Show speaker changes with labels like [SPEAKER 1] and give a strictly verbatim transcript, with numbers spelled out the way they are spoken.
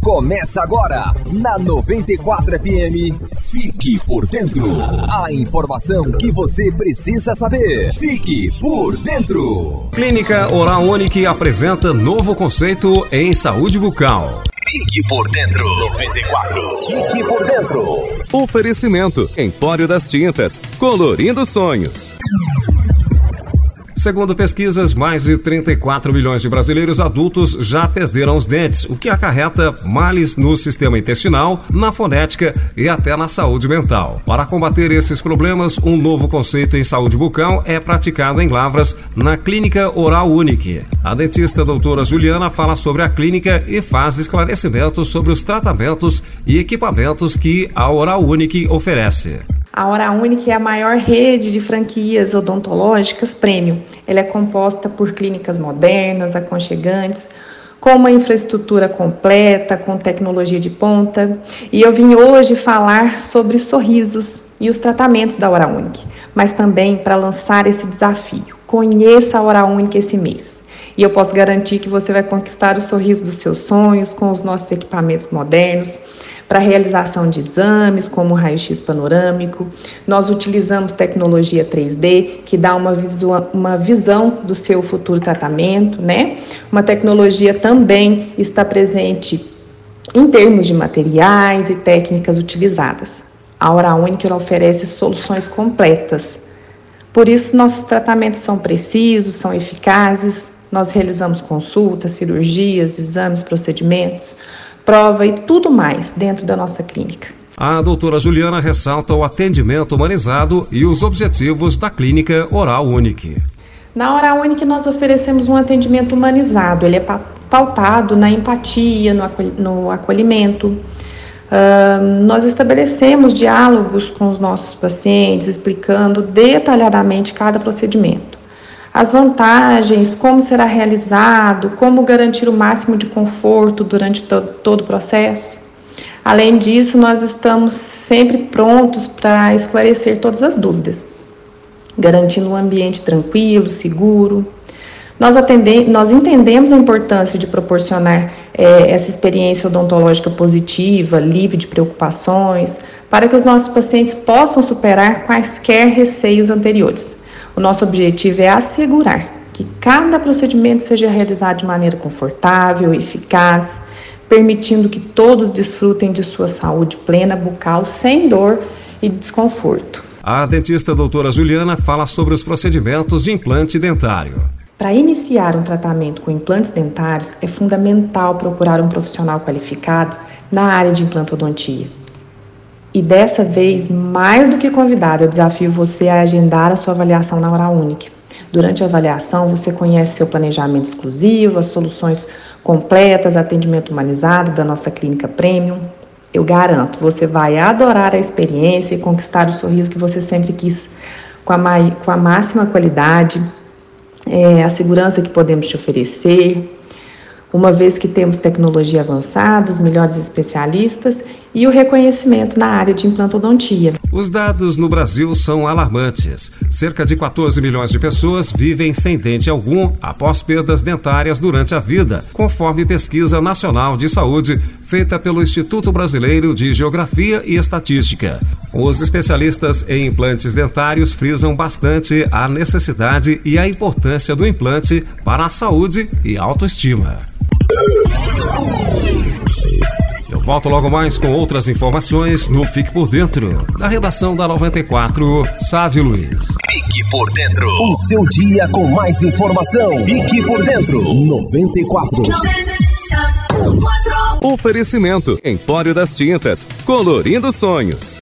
[SPEAKER 1] Começa agora, na noventa e quatro F M. Fique por dentro. A informação que você precisa saber. Fique por dentro.
[SPEAKER 2] Clínica Oral Unique apresenta novo conceito em saúde bucal.
[SPEAKER 1] Fique por dentro. noventa e quatro. Fique por dentro.
[SPEAKER 3] Oferecimento: Empório das Tintas, colorindo sonhos.
[SPEAKER 2] Segundo pesquisas, mais de trinta e quatro milhões de brasileiros adultos já perderam os dentes, o que acarreta males no sistema intestinal, na fonética e até na saúde mental. Para combater esses problemas, um novo conceito em saúde bucal é praticado em Lavras, na Clínica Oral Unique. A dentista doutora Juliana fala sobre a clínica e faz esclarecimentos sobre os tratamentos e equipamentos que a Oral Unique oferece.
[SPEAKER 4] A Oral Unique é a maior rede de franquias odontológicas premium. Ela é composta por clínicas modernas, aconchegantes, com uma infraestrutura completa, com tecnologia de ponta. E eu vim hoje falar sobre sorrisos e os tratamentos da Oral Unique, mas também para lançar esse desafio. Conheça a Oral Unique esse mês. E eu posso garantir que você vai conquistar o sorriso dos seus sonhos com os nossos equipamentos modernos, para realização de exames, como o raio-x panorâmico. Nós utilizamos tecnologia três D, que dá uma visão, uma visão do seu futuro tratamento, né? Uma tecnologia também está presente em termos de materiais e técnicas utilizadas. A Oral Unique ela oferece soluções completas. Por isso, nossos tratamentos são precisos, são eficazes. Nós realizamos consultas, cirurgias, exames, procedimentos, prova e tudo mais dentro da nossa clínica.
[SPEAKER 2] A doutora Juliana ressalta o atendimento humanizado e os objetivos da Clínica Oral Unique.
[SPEAKER 4] Na Oral Unique nós oferecemos um atendimento humanizado, ele é pautado na empatia, no, acolh- no acolhimento. Uh, nós estabelecemos diálogos com os nossos pacientes, explicando detalhadamente cada procedimento. As vantagens, como será realizado, como garantir o máximo de conforto durante to- todo o processo. Além disso, nós estamos sempre prontos para esclarecer todas as dúvidas, garantindo um ambiente tranquilo, seguro. Nós, atende- nós entendemos a importância de proporcionar é, essa experiência odontológica positiva, livre de preocupações, para que os nossos pacientes possam superar quaisquer receios anteriores. O nosso objetivo é assegurar que cada procedimento seja realizado de maneira confortável e eficaz, permitindo que todos desfrutem de sua saúde plena bucal, sem dor e desconforto.
[SPEAKER 2] A dentista doutora Juliana fala sobre os procedimentos de implante dentário.
[SPEAKER 4] Para iniciar um tratamento com implantes dentários, é fundamental procurar um profissional qualificado na área de implantodontia. E dessa vez, mais do que convidado, eu desafio você a agendar a sua avaliação na Oral Unique. Durante a avaliação, você conhece seu planejamento exclusivo, as soluções completas, atendimento humanizado da nossa clínica premium. Eu garanto, você vai adorar a experiência e conquistar o sorriso que você sempre quis, com a, ma- com a máxima qualidade, é, a segurança que podemos te oferecer, uma vez que temos tecnologia avançada, os melhores especialistas e o reconhecimento na área de implantodontia.
[SPEAKER 2] Os dados no Brasil são alarmantes. Cerca de quatorze milhões de pessoas vivem sem dente algum após perdas dentárias durante a vida, conforme pesquisa nacional de saúde feita pelo Instituto Brasileiro de Geografia e Estatística. Os especialistas em implantes dentários frisam bastante a necessidade e a importância do implante para a saúde e autoestima. Eu volto logo mais com outras informações no Fique por Dentro, da redação da noventa e quatro, Sávio Luiz.
[SPEAKER 1] Fique por dentro. O seu dia com mais informação. Fique por dentro. noventa e quatro.
[SPEAKER 3] Oferecimento: Empório das Tintas, colorindo sonhos.